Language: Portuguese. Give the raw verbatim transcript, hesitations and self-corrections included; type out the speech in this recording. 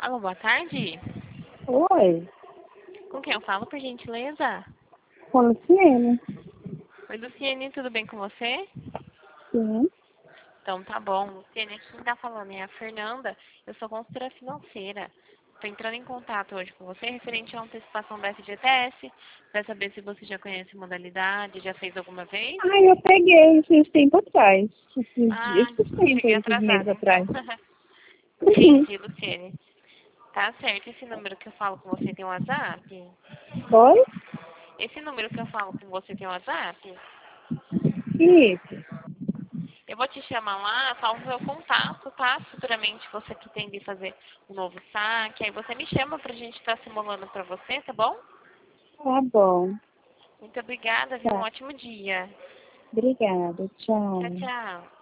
Alô, boa tarde. Oi, Com quem eu falo, por gentileza? com Luciene? Oi, Luciene, tudo bem com você? Sim. Então tá bom. Luciene, aqui quem tá falando é a Fernanda. Eu sou consultora financeira. Estou entrando em contato hoje com você referente à antecipação da F G T S, para saber se você já conhece a modalidade, já fez alguma vez. Ah, eu peguei esses tempo atrás. Esses Ah, dias, esses tempos, cheguei esses meses atrasada então. atrás. Uhum. Entendi, Luciene. Tá certo. Esse número que eu falo com você tem um WhatsApp? Oi? Esse número que eu falo com você tem um WhatsApp? Isso. Eu vou te chamar lá, salvo meu contato, tá? Futuramente você que tem de fazer um novo saque, aí você me chama pra gente estar simulando pra você, tá bom? Tá bom. Muito obrigada, viu? Um Tá. ótimo dia. Obrigada. Tchau, Tchau. tchau.